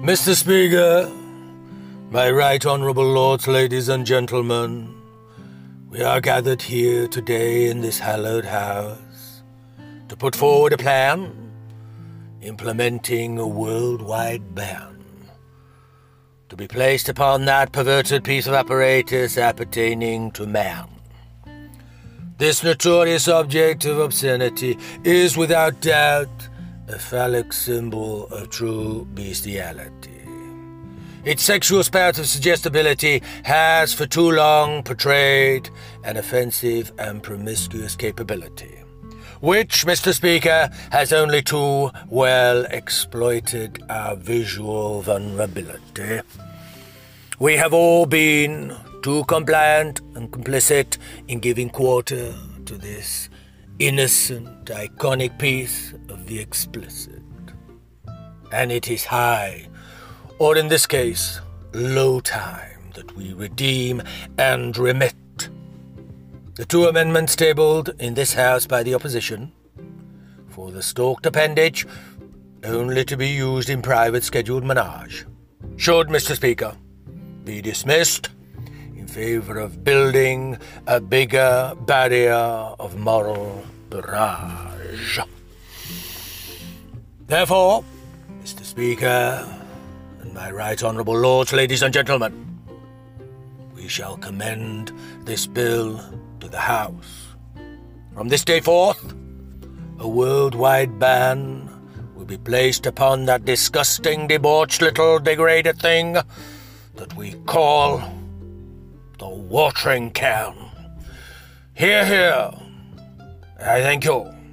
Mr. Speaker, my right honourable lords, ladies and gentlemen, we are gathered here today in this hallowed house to put forward a plan implementing a worldwide ban to be placed upon that perverted piece of apparatus appertaining to man. This notorious object of obscenity is without doubt a phallic symbol of true bestiality. Its sexual spout of suggestibility has for too long portrayed an offensive and promiscuous capability, which, Mr. Speaker, has only too well exploited our visual vulnerability. We have all been too compliant and complicit in giving quarter to this innocent, iconic piece of the explicit. And it is high, or in this case, low time, that we redeem and remit the two amendments tabled in this House by the opposition for the stalked appendage only to be used in private scheduled menage should, Mr. Speaker, be dismissed in favour of building a bigger barrier of moral barrage. Therefore, Mr. Speaker, and my right honourable lords, ladies and gentlemen, we shall commend this bill to the House. From this day forth, a worldwide ban will be placed upon that disgusting, debauched little degraded thing that we call the watering can. Hear, hear. I thank you.